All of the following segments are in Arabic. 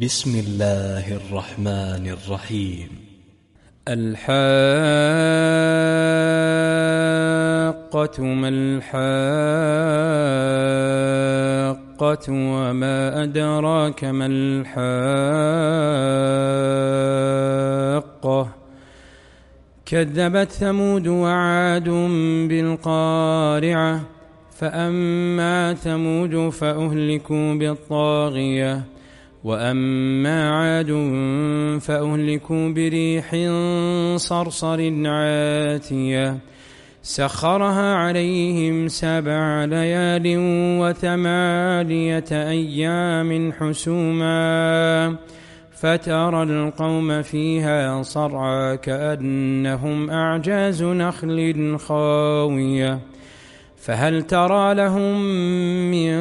بسم الله الرحمن الرحيم. الحاقة ما الحاقة وما أدراك ما الحاقة كذبت ثمود وعاد بالقارعة فأما ثمود فأهلكوا بالطاغية وأما عاد فأهلكوا بريح صرصر عاتية سخرها عليهم 7 ليال و8 أيام حسوما فترى القوم فيها صرعى كأنهم أعجاز نخل خاوية فهل ترى لهم من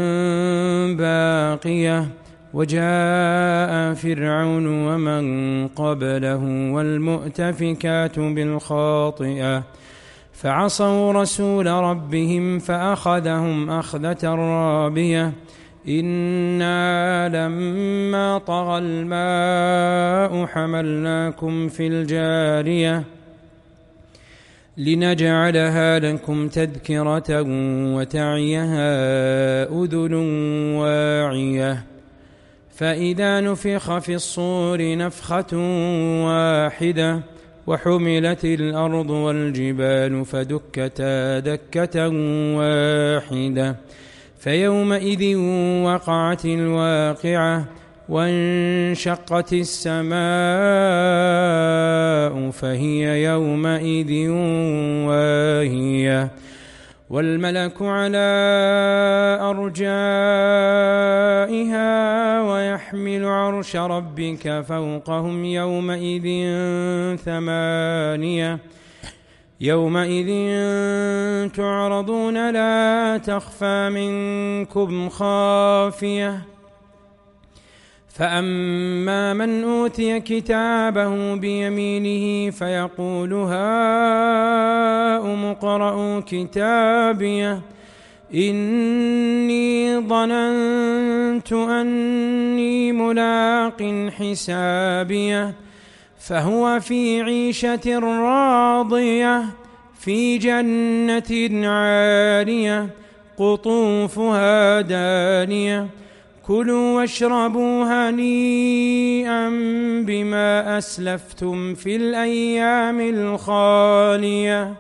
باقية وجاء فرعون ومن قبله والمؤتفكات بالخاطئة فعصوا رسول ربهم فأخذهم أخذة رابية إنا لما طغى الماء حملناكم في الجارية لنجعلها لكم تذكرة وتعيها أذن واعية فإذا نفخ في الصور نفخة واحدة وحملت الأرض والجبال فدكتا دكة واحدة فيومئذ وقعت الواقعة وانشقت السماء فهي يومئذ واهية والملك على أرجائها ويحمل عرش ربك فوقهم يومئذ 8 يومئذ تعرضون لا تخفى منكم خافية فأما من أوتي كتابه بيمينه فيقول هاؤم اقرءوا كتابيه إني ظننت أني ملاق حسابيه فهو في عيشة راضية في جنة عالية قطوفها دانية كلوا واشربوا هنيئا بما أسلفتم في الأيام الخالية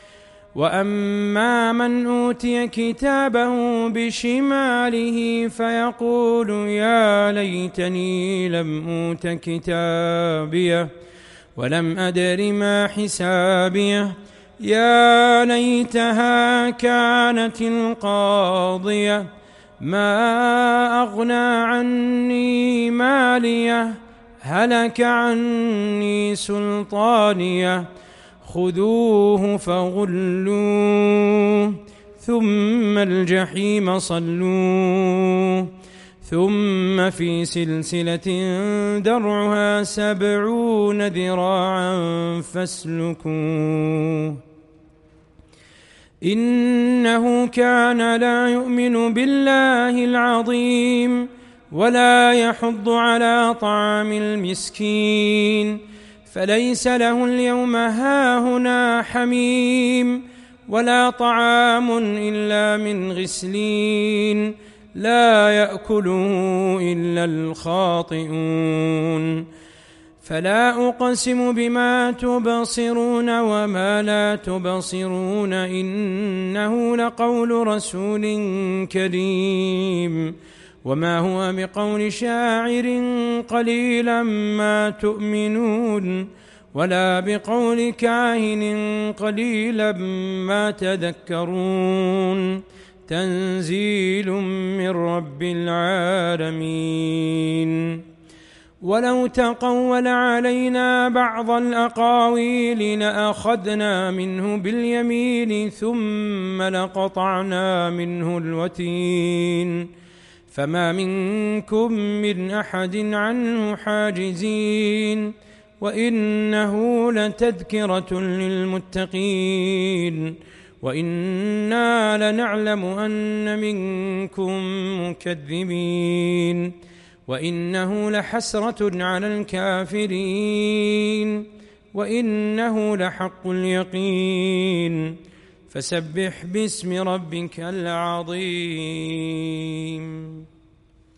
وأما من أوتي كتابه بشماله فيقول يا ليتني لم أوت كتابيه ولم أدر ما حسابيه يا ليتها كانت القاضية ما أغنى عني ماليه هلك عني سلطانيه خذوه فغلوه ثم الجحيم صلوه ثم في سلسلة درعها 70 ذراعا فاسلكوه إنه كان لا يؤمن بالله العظيم ولا يحض على طعام المسكين فليس له اليوم هاهنا حميم ولا طعام إلا من غسلين لا يأكله إلا الخاطئون فلا أقسم بما تبصرون وما لا تبصرون إنه لقول رسول كريم وما هو بقول شاعر قليلا ما تؤمنون ولا بقول كاهن قليلا ما تذكرون تنزيل من رب العالمين ولو تقول علينا بعض الأقاويل لأخذنا منه باليمين ثم لقطعنا منه الوتين فما منكم من أحد عنه حاجزين وإنه لتذكرة للمتقين وإنا لنعلم أن منكم مكذبين وإنه لحسرة على الكافرين وإنه لحق اليقين فسبح باسم ربك العظيم.